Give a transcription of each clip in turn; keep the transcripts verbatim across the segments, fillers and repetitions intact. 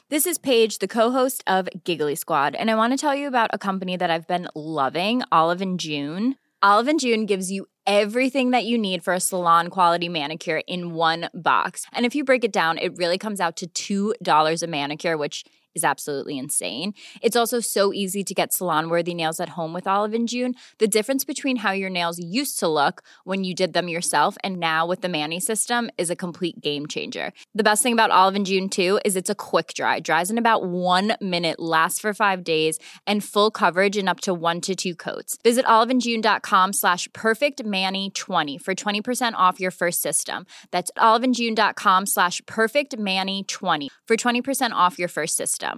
This is Paige, the co-host of Giggly Squad, and I want to tell you about a company that I've been loving, Olive and June. Olive and June gives you everything that you need for a salon-quality manicure in one box. And if you break it down, it really comes out to two dollars a manicure, which is absolutely insane. It's also so easy to get salon-worthy nails at home with Olive and June. The difference between how your nails used to look when you did them yourself and now with the Mani system is a complete game changer. The best thing about Olive and June, too, is it's a quick dry. Dries in about one minute, lasts for five days, and full coverage in up to one to two coats. Visit oliveandjune.com slash perfectmani20 for twenty percent off your first system. That's oliveandjune.com slash perfectmani20 for twenty percent off your first system.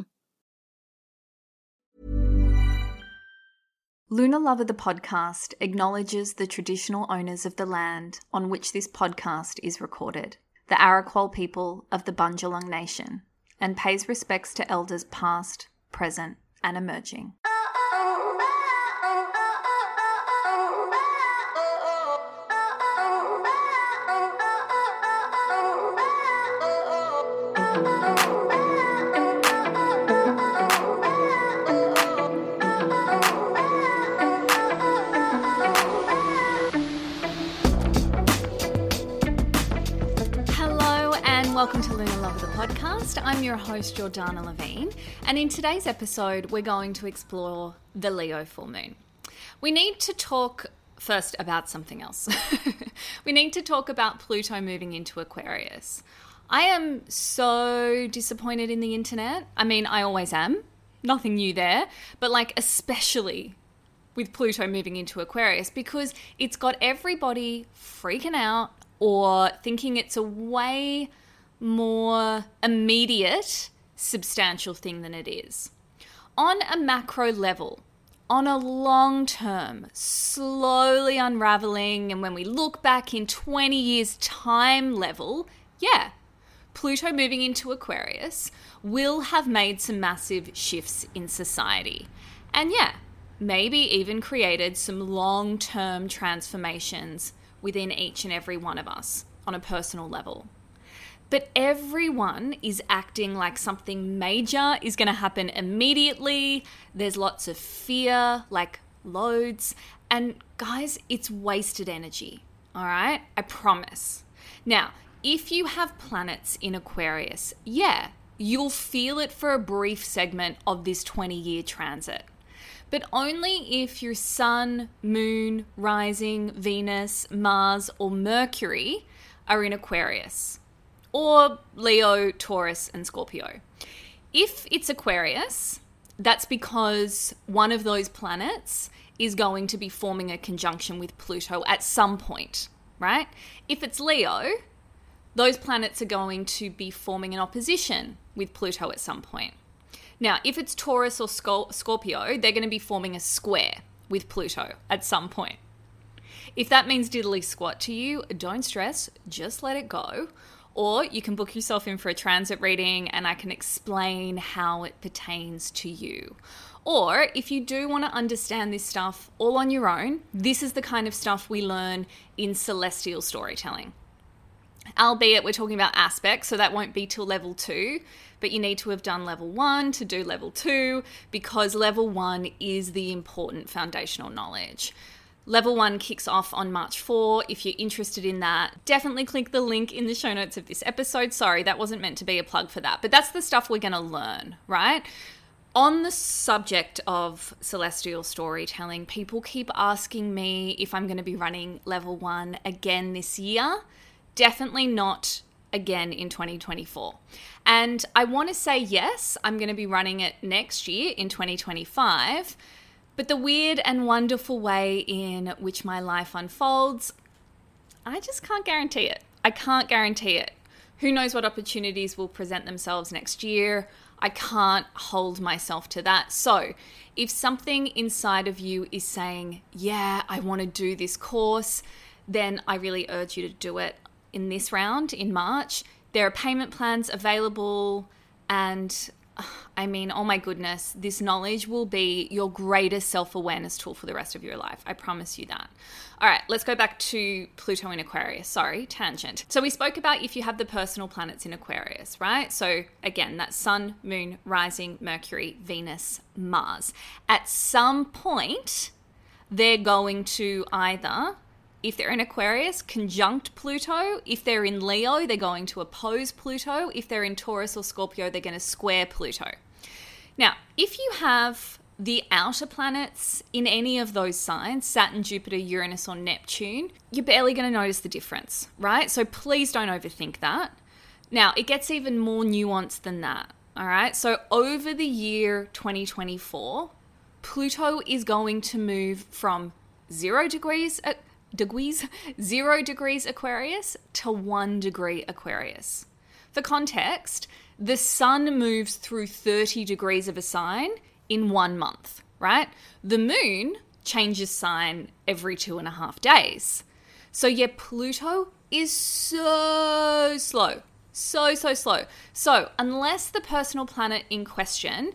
Luna Lover the podcast acknowledges the traditional owners of the land on which this podcast is recorded, the Arakwal people of the Bundjalung Nation, and pays respects to elders past, present, and emerging. Welcome to Luna Lover the podcast. I'm your host, Jordana Levine, and in today's episode, we're going to explore the Leo full moon. We need to talk first about something else. We need to talk about Pluto moving into Aquarius. I am so disappointed in the internet. I mean, I always am. Nothing new there. But like, especially with Pluto moving into Aquarius, because it's got everybody freaking out or thinking it's a way more immediate, substantial thing than it is. On a macro level, on a long-term, slowly unraveling, and when we look back in twenty years' time level, yeah, Pluto moving into Aquarius will have made some massive shifts in society. And yeah, maybe even created some long-term transformations within each and every one of us on a personal level. But everyone is acting like something major is going to happen immediately. There's lots of fear, like loads. And guys, it's wasted energy, all right? I promise. Now, if you have planets in Aquarius, yeah, you'll feel it for a brief segment of this twenty-year transit. But only if your Sun, Moon, Rising, Venus, Mars, or Mercury are in Aquarius. Or Leo, Taurus, and Scorpio. If it's Aquarius, that's because one of those planets is going to be forming a conjunction with Pluto at some point, right? If it's Leo, those planets are going to be forming an opposition with Pluto at some point. Now, if it's Taurus or Scorpio, they're going to be forming a square with Pluto at some point. If that means diddly squat to you, don't stress, just let it go. Or you can book yourself in for a transit reading and I can explain how it pertains to you. Or if you do want to understand this stuff all on your own, this is the kind of stuff we learn in celestial storytelling. Albeit we're talking about aspects, so that won't be till level two, but you need to have done level one to do level two because level one is the important foundational knowledge. Level one kicks off on March fourth. If you're interested in that, definitely click the link in the show notes of this episode. Sorry, that wasn't meant to be a plug for that, but that's the stuff we're going to learn, right? On the subject of celestial storytelling, people keep asking me if I'm going to be running level one again this year. Definitely not again in twenty twenty-four. And I want to say yes, I'm going to be running it next year in twenty twenty-five. But the weird and wonderful way in which my life unfolds, I just can't guarantee it. I can't guarantee it. Who knows what opportunities will present themselves next year? I can't hold myself to that. So if something inside of you is saying, yeah, I want to do this course, then I really urge you to do it in this round in March. There are payment plans available and I mean, oh my goodness, this knowledge will be your greatest self-awareness tool for the rest of your life. I promise you that. All right, let's go back to Pluto in Aquarius. Sorry, tangent. So we spoke about if you have the personal planets in Aquarius, right? So again, that's Sun, Moon, Rising, Mercury, Venus, Mars. At some point, they're going to either, if they're in Aquarius, conjunct Pluto. If they're in Leo, they're going to oppose Pluto. If they're in Taurus or Scorpio, they're going to square Pluto. Now, if you have the outer planets in any of those signs, Saturn, Jupiter, Uranus, or Neptune, you're barely going to notice the difference, right? So please don't overthink that. Now, it gets even more nuanced than that, all right? So over the year twenty twenty-four, Pluto is going to move from zero degrees, uh, degrees, zero degrees Aquarius to one degree Aquarius. For context, the sun moves through thirty degrees of a sign in one month, right? The moon changes sign every two and a half days. So yeah, Pluto is so slow, so, so slow. So unless the personal planet in question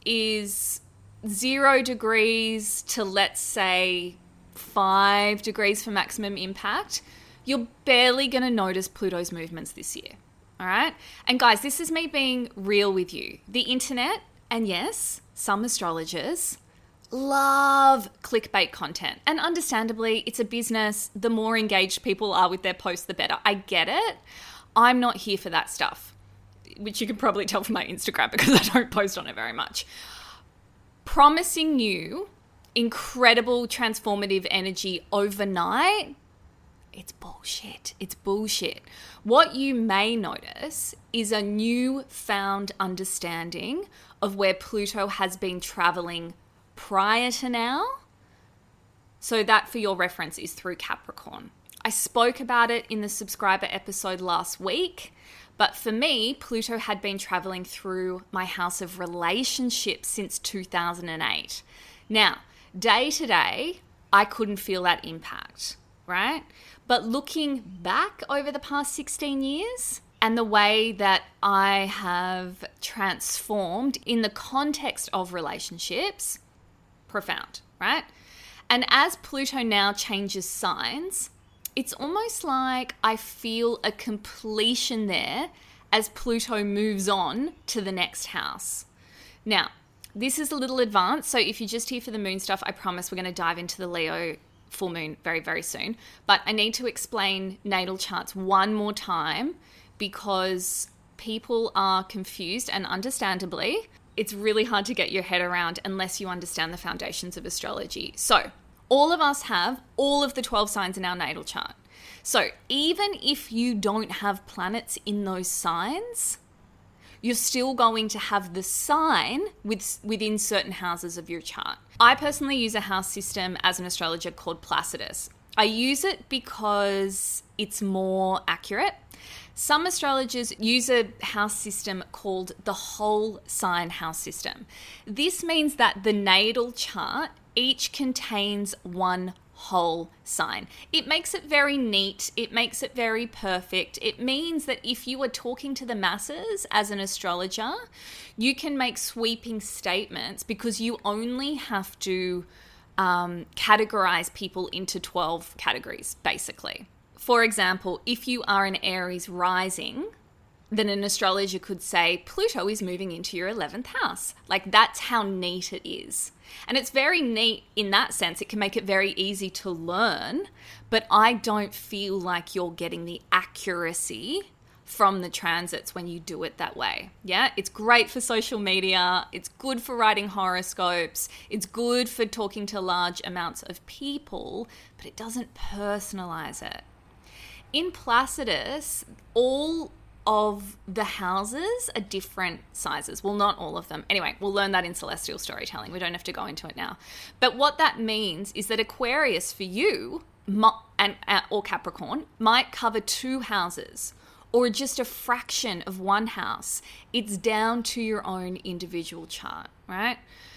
is zero degrees to, let's say, five degrees for maximum impact, you're barely going to notice Pluto's movements this year, all right? And guys, this is me being real with you. The internet, and yes, some astrologers love clickbait content. And understandably, it's a business. The more engaged people are with their posts, the better. I get it. I'm not here for that stuff, which you can probably tell from my Instagram because I don't post on it very much. Promising you incredible transformative energy overnight, it's bullshit. It's bullshit. What you may notice is a newfound understanding of where Pluto has been traveling prior to now. So that, for your reference, is through Capricorn. I spoke about it in the subscriber episode last week, but for me, Pluto had been traveling through my house of relationships since two thousand eight. Now, day to day, I couldn't feel that impact, right? But looking back over the past sixteen years and the way that I have transformed in the context of relationships, profound, right? And as Pluto now changes signs, it's almost like I feel a completion there as Pluto moves on to the next house. Now, this is a little advanced, so if you're just here for the moon stuff, I promise we're going to dive into the Leo full moon very, very soon. But I need to explain natal charts one more time because people are confused, and understandably, it's really hard to get your head around unless you understand the foundations of astrology. So all of us have all of the twelve signs in our natal chart. So even if you don't have planets in those signs, you're still going to have the sign with, within certain houses of your chart. I personally use a house system as an astrologer called Placidus. I use it because it's more accurate. Some astrologers use a house system called the whole sign house system. This means that the natal chart each contains one whole sign. It makes it very neat. It makes it very perfect. It means that if you are talking to the masses as an astrologer, you can make sweeping statements because you only have to um, categorize people into twelve categories, basically. For example, if you are an Aries rising, then an astrologer could say Pluto is moving into your eleventh house. Like, that's how neat it is. And it's very neat in that sense. It can make it very easy to learn, but I don't feel like you're getting the accuracy from the transits when you do it that way. Yeah, it's great for social media. It's good for writing horoscopes. It's good for talking to large amounts of people, but it doesn't personalize it. In Placidus, all of the houses are different sizes. Well, not all of them. Anyway, we'll learn that in celestial storytelling. We don't have to go into it now. But what that means is that Aquarius for you and or Capricorn might cover two houses or just a fraction of one house. It's down to your own individual chart, right?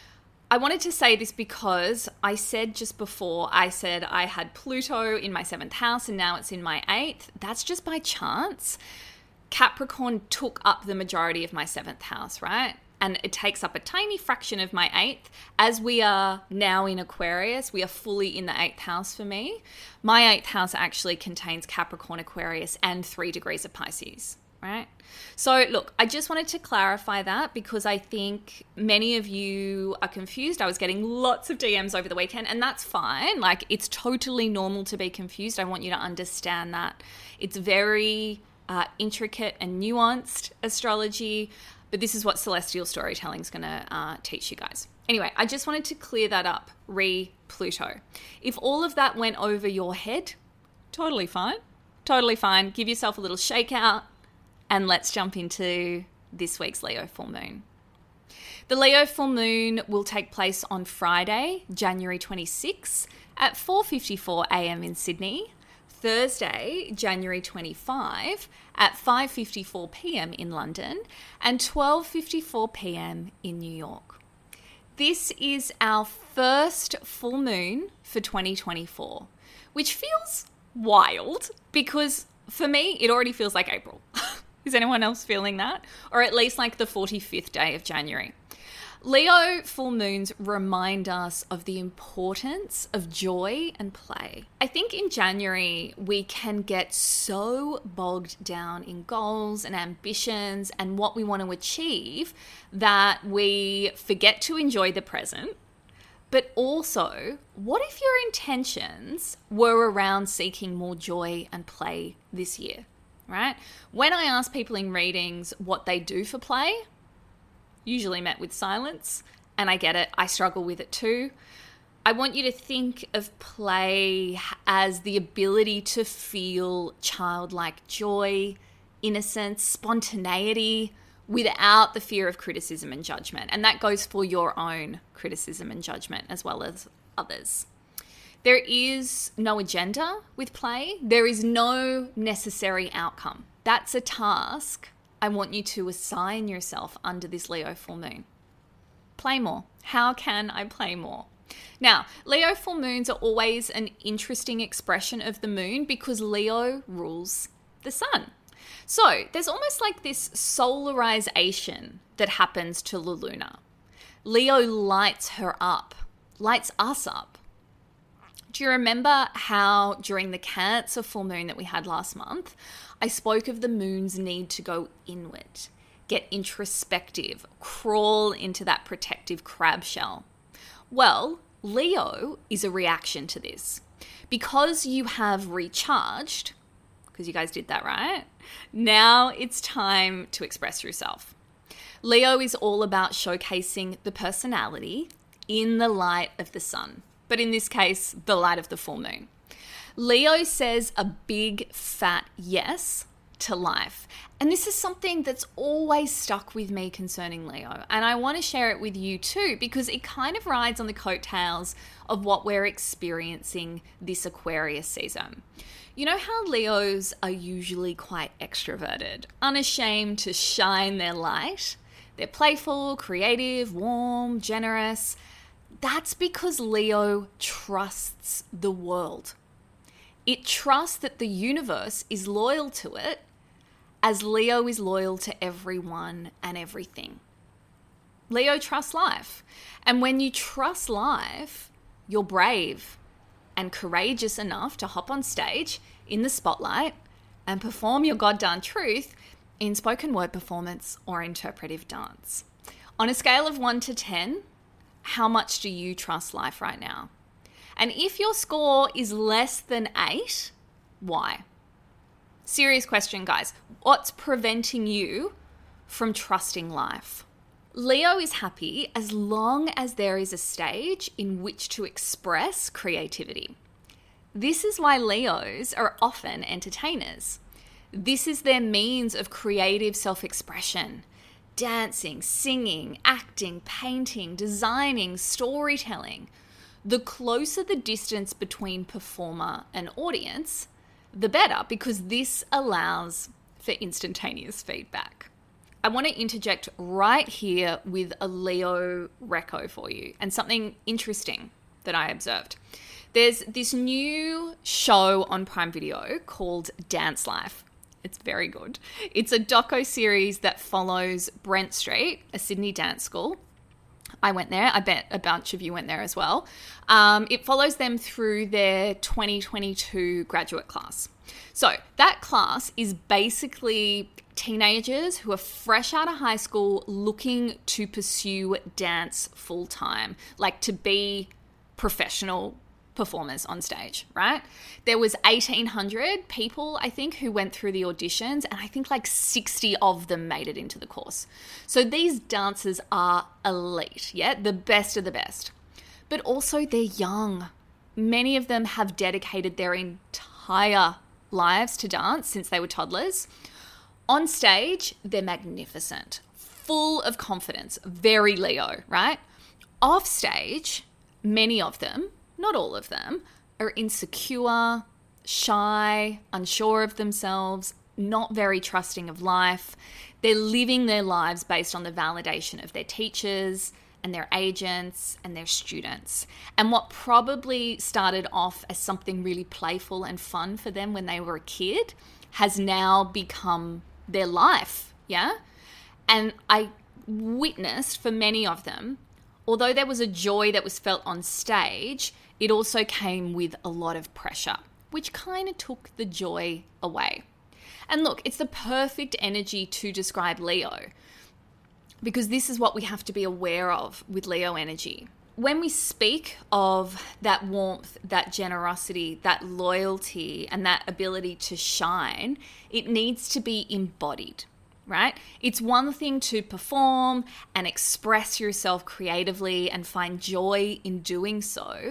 I wanted to say this because I said just before, I said I had Pluto in my seventh house and now it's in my eighth. That's just by chance. Capricorn took up the majority of my seventh house, right? And it takes up a tiny fraction of my eighth. As we are now in Aquarius, we are fully in the eighth house for me. My eighth house actually contains Capricorn, Aquarius, and three degrees of Pisces, right? So look, I just wanted to clarify that because I think many of you are confused. I was getting lots of D Ms over the weekend, and that's fine. Like, it's totally normal to be confused. I want you to understand that. It's very uh, intricate and nuanced astrology. But this is what celestial storytelling is going to uh, teach you guys. Anyway, I just wanted to clear that up, re Pluto. If all of that went over your head, totally fine. Totally fine. Give yourself a little shakeout and let's jump into this week's Leo full moon. The Leo full moon will take place on Friday, January twenty-sixth at four fifty-four a.m. in Sydney, Thursday, January twenty-fifth at five fifty-four p.m. in London, and twelve fifty-four p.m. in New York. This is our first full moon for twenty twenty-four, which feels wild because for me, it already feels like April. Is anyone else feeling that? Or at least like the forty-fifth day of January. Leo full moons remind us of the importance of joy and play. I think in January, we can get so bogged down in goals and ambitions and what we want to achieve that we forget to enjoy the present. But also, what if your intentions were around seeking more joy and play this year, right? When I ask people in readings what they do for play, usually met with silence, and I get it, I struggle with it too. I want you to think of play as the ability to feel childlike joy, innocence, spontaneity, without the fear of criticism and judgment. And that goes for your own criticism and judgment as well as others. There is no agenda with play. There is no necessary outcome. That's a task I want you to assign yourself under this Leo full moon. Play more. How can I play more? Now, Leo full moons are always an interesting expression of the moon because Leo rules the sun. So there's almost like this solarization that happens to the Luna. Leo lights her up, lights us up. Do you remember how during the Cancer full moon that we had last month, I spoke of the moon's need to go inward, get introspective, crawl into that protective crab shell? Well, Leo is a reaction to this. Because you have recharged, because you guys did that, right? Now it's time to express yourself. Leo is all about showcasing the personality in the light of the sun, but in this case, the light of the full moon. Leo says a big fat yes to life. And this is something that's always stuck with me concerning Leo. And I want to share it with you too, because it kind of rides on the coattails of what we're experiencing this Aquarius season. You know how Leos are usually quite extroverted, unashamed to shine their light? They're playful, creative, warm, generous. That's because Leo trusts the world. It trusts that the universe is loyal to it, as Leo is loyal to everyone and everything. Leo trusts life. And when you trust life, you're brave and courageous enough to hop on stage in the spotlight and perform your goddamn truth in spoken word performance or interpretive dance. On a scale of one to ten, how much do you trust life right now? And if your score is less than eight, why? Serious question, guys. What's preventing you from trusting life? Leo is happy as long as there is a stage in which to express creativity. This is why Leos are often entertainers. This is their means of creative self-expression. Dancing, singing, acting, painting, designing, storytelling. The closer the distance between performer and audience, the better, because this allows for instantaneous feedback. I want to interject right here with a Leo reco for you and something interesting that I observed. There's this new show on Prime Video called Dance Life. It's very good. It's a doco-series that follows Brent Street, a Sydney dance school. I went there. I bet a bunch of you went there as well. Um, it follows them through their twenty twenty-two graduate class. So that class is basically teenagers who are fresh out of high school looking to pursue dance full-time, like to be professional performers on stage, right? There was eighteen hundred people, I think, who went through the auditions, and I think like sixty of them made it into the course. So these dancers are elite, yeah, the best of the best. But also they're young. Many of them have dedicated their entire lives to dance since they were toddlers. On stage, they're magnificent, full of confidence, very Leo, right? Off stage, many of them, not all of them, are insecure, shy, unsure of themselves, not very trusting of life. They're living their lives based on the validation of their teachers and their agents and their students. And what probably started off as something really playful and fun for them when they were a kid has now become their life, yeah? And I witnessed for many of them, although there was a joy that was felt on stage, it also came with a lot of pressure, which kind of took the joy away. And look, it's the perfect energy to describe Leo, because this is what we have to be aware of with Leo energy. When we speak of that warmth, that generosity, that loyalty, and that ability to shine, it needs to be embodied. Right? It's one thing to perform and express yourself creatively and find joy in doing so.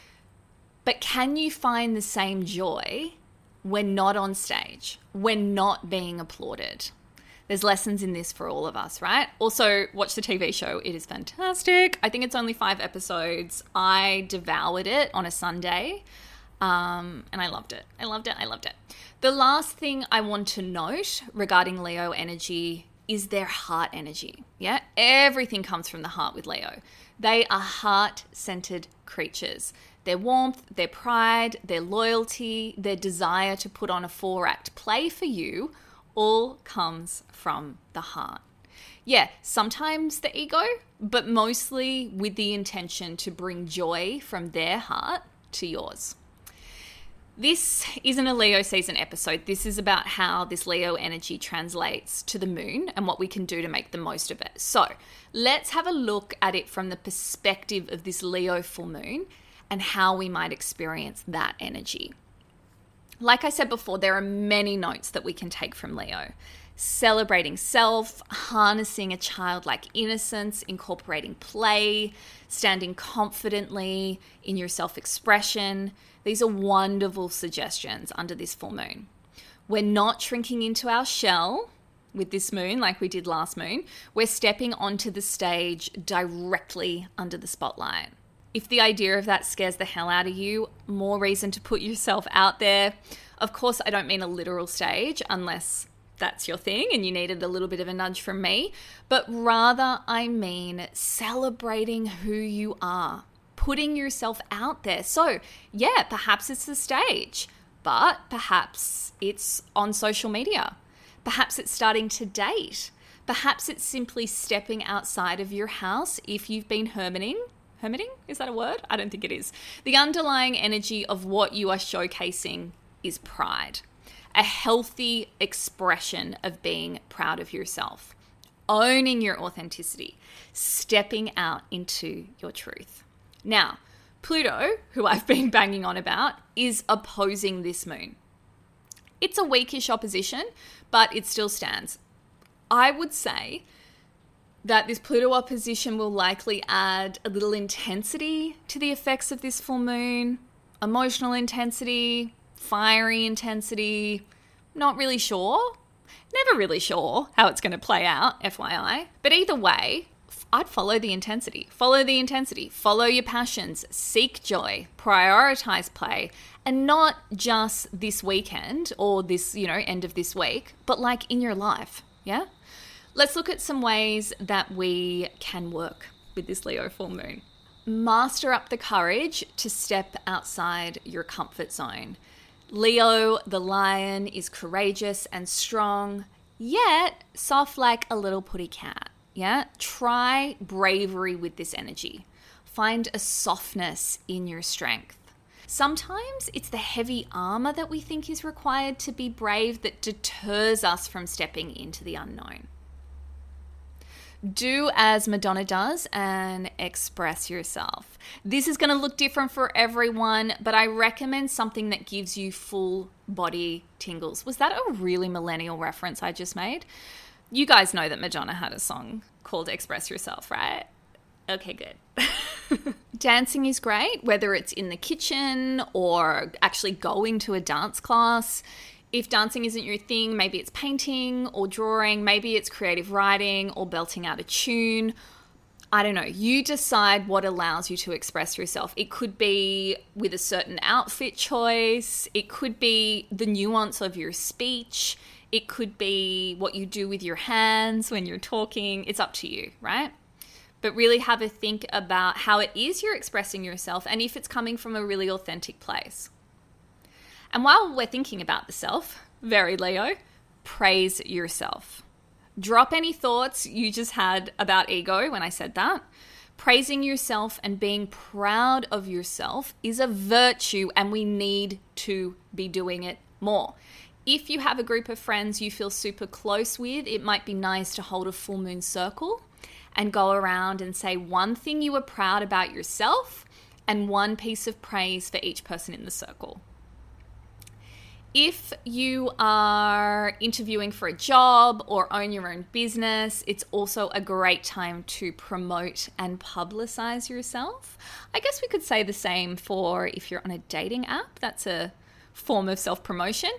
But can you find the same joy when not on stage, when not being applauded? There's lessons in this for all of us, right? Also, watch the T V show. It is fantastic. I think it's only five episodes. I devoured it on a Sunday. Um, and I loved it. I loved it. I loved it. The last thing I want to note regarding Leo energy is their heart energy. Yeah, everything comes from the heart with Leo. They are heart-centered creatures. Their warmth, their pride, their loyalty, their desire to put on a four-act play for you all comes from the heart. Yeah, sometimes the ego, but mostly with the intention to bring joy from their heart to yours. This isn't a Leo season episode. This is about how this Leo energy translates to the moon and what we can do to make the most of it. So let's have a look at it from the perspective of this Leo full moon and how we might experience that energy. Like I said before, there are many notes that we can take from Leo. Celebrating self, harnessing a childlike innocence, incorporating play, standing confidently in your self-expression. These are wonderful suggestions under this full moon. We're not shrinking into our shell with this moon like we did last moon. We're stepping onto the stage directly under the spotlight. If the idea of that scares the hell out of you, more reason to put yourself out there. Of course, I don't mean a literal stage unless that's your thing and you needed a little bit of a nudge from me, but rather I mean celebrating who you are, putting yourself out there. So yeah, perhaps it's the stage, but perhaps it's on social media. Perhaps it's starting to date. Perhaps it's simply stepping outside of your house if you've been hermiting. Hermiting? Is that a word? I don't think it is. The underlying energy of what you are showcasing is pride. A healthy expression of being proud of yourself. Owning your authenticity. Stepping out into your truth. Now, Pluto, who I've been banging on about, is opposing this moon. It's a weakish opposition, but it still stands. I would say that this Pluto opposition will likely add a little intensity to the effects of this full moon, emotional intensity, fiery intensity, not really sure, never really sure how it's going to play out, F Y I. But either way, I'd follow the intensity, follow the intensity, follow your passions, seek joy, prioritize play, and not just this weekend or this, you know, end of this week, but like in your life, yeah? Let's look at some ways that we can work with this Leo full moon. Master up the courage to step outside your comfort zone. Leo, the lion, is courageous and strong, yet soft like a little putty cat. Yeah? Try bravery with this energy. Find a softness in your strength. Sometimes it's the heavy armor that we think is required to be brave that deters us from stepping into the unknown. Do as Madonna does and express yourself. This is going to look different for everyone, but I recommend something that gives you full body tingles. Was that a really millennial reference I just made? You guys know that Madonna had a song called Express Yourself, right? Okay, good. Dancing is great, whether it's in the kitchen or actually going to a dance class. If dancing isn't your thing, maybe it's painting or drawing, maybe it's creative writing or belting out a tune. I don't know. You decide what allows you to express yourself. It could be with a certain outfit choice. It could be the nuance of your speech. It could be what you do with your hands when you're talking. It's up to you, right? But really have a think about how it is you're expressing yourself and if it's coming from a really authentic place. And while we're thinking about the self, very Leo, praise yourself. Drop any thoughts you just had about ego when I said that. Praising yourself and being proud of yourself is a virtue, and we need to be doing it more. If you have a group of friends you feel super close with, it might be nice to hold a full moon circle and go around and say one thing you are proud about yourself and one piece of praise for each person in the circle. If you are interviewing for a job or own your own business, it's also a great time to promote and publicize yourself. I guess we could say the same for if you're on a dating app. That's a form of self-promotion.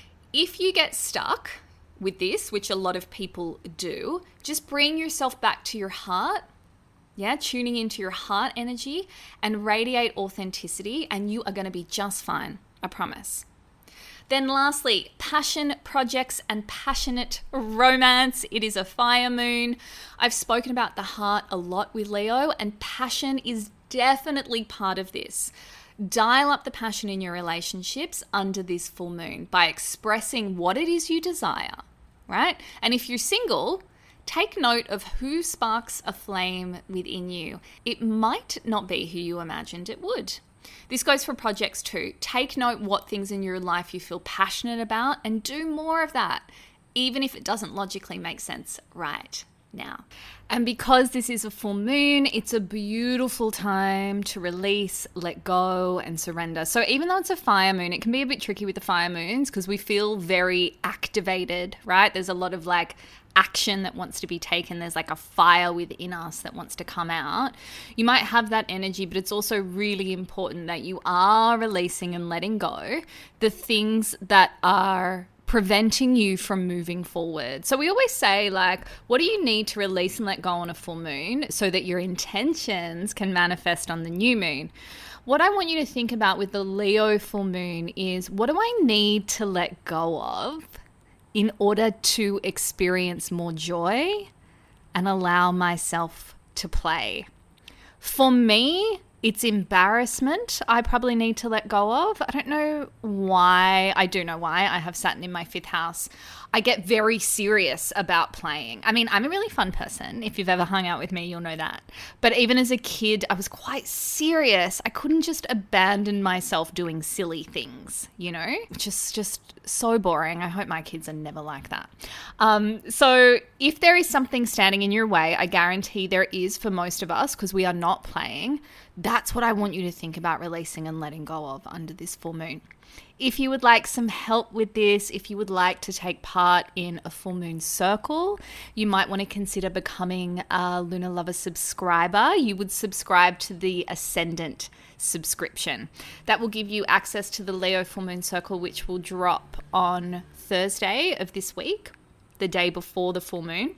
If you get stuck with this, which a lot of people do, just bring yourself back to your heart. Yeah, tuning into your heart energy and radiate authenticity, and you are going to be just fine. I promise. Then lastly, passion projects and passionate romance. It is a fire moon. I've spoken about the heart a lot with Leo, and passion is definitely part of this. Dial up the passion in your relationships under this full moon by expressing what it is you desire, right? And if you're single, take note of who sparks a flame within you. It might not be who you imagined it would. This goes for projects too. Take note what things in your life you feel passionate about and do more of that, even if it doesn't logically make sense right now. And because this is a full moon, it's a beautiful time to release, let go, and surrender. So even though it's a fire moon, it can be a bit tricky with the fire moons because we feel very activated, right? There's a lot of like action that wants to be taken. There's like a fire within us that wants to come out. You might have that energy, but it's also really important that you are releasing and letting go the things that are preventing you from moving forward. So we always say, like, what do you need to release and let go on a full moon so that your intentions can manifest on the new moon? What I want you to think about with the Leo full moon is, what do I need to let go of in order to experience more joy and allow myself to play? For me, it's embarrassment I probably need to let go of. I don't know why. I do know why. I have Saturn in my fifth house. I get very serious about playing. I mean, I'm a really fun person. If you've ever hung out with me, you'll know that. But even as a kid, I was quite serious. I couldn't just abandon myself doing silly things, you know, which is just so boring. I hope my kids are never like that. Um, so if there is something standing in your way, I guarantee there is for most of us because we are not playing. That's what I want you to think about releasing and letting go of under this full moon. If you would like some help with this, if you would like to take part in a full moon circle, you might want to consider becoming a Lunar Lover subscriber. You would subscribe to the Ascendant subscription. That will give you access to the Leo full moon circle, which will drop on Thursday of this week, the day before the full moon.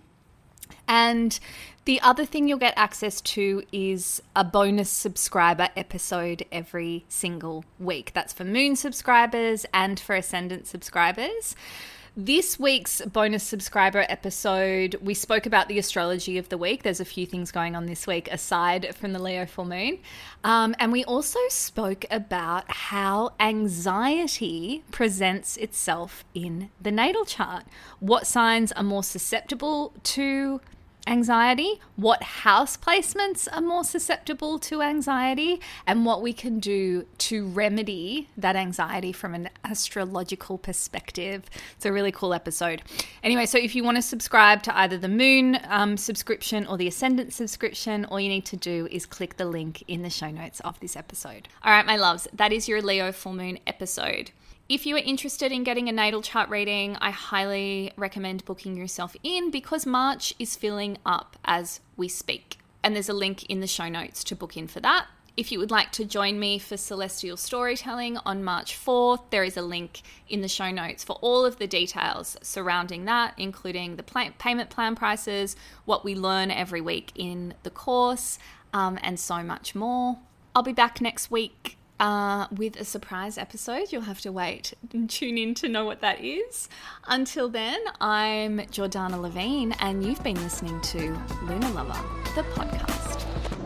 And the other thing you'll get access to is a bonus subscriber episode every single week. That's for Moon subscribers and for Ascendant subscribers. This week's bonus subscriber episode, we spoke about the astrology of the week. There's a few things going on this week aside from the Leo full moon. Um, and we also spoke about how anxiety presents itself in the natal chart. What signs are more susceptible to anxiety, what house placements are more susceptible to anxiety, and what we can do to remedy that anxiety from an astrological perspective. It's a really cool episode. Anyway, so if you want to subscribe to either the moon um, subscription or the ascendant subscription, all you need to do is click the link in the show notes of this episode. All right, my loves, that is your Leo full moon episode. If you are interested in getting a natal chart reading, I highly recommend booking yourself in because March is filling up as we speak. And there's a link in the show notes to book in for that. If you would like to join me for Celestial Storytelling on March fourth, there is a link in the show notes for all of the details surrounding that, including the pay- payment plan prices, what we learn every week in the course, um, and so much more. I'll be back next week Uh, with a surprise episode. You'll have to wait and tune in to know what that is. Until then, I'm Jordana Levine, and you've been listening to Lunar Lover, the podcast.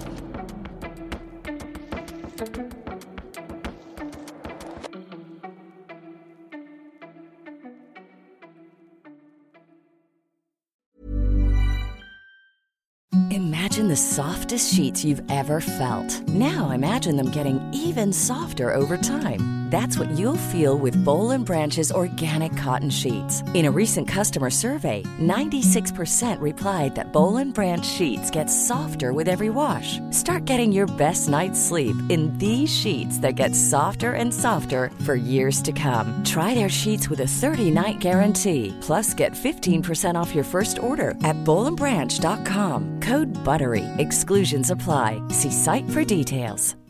Imagine the softest sheets you've ever felt. Now imagine them getting even softer over time. That's what you'll feel with Boll and Branch's organic cotton sheets. In a recent customer survey, ninety-six percent replied that Boll and Branch sheets get softer with every wash. Start getting your best night's sleep in these sheets that get softer and softer for years to come. Try their sheets with a thirty-night guarantee. Plus, get fifteen percent off your first order at boll and branch dot com. Code BUTTERY. Exclusions apply. See site for details.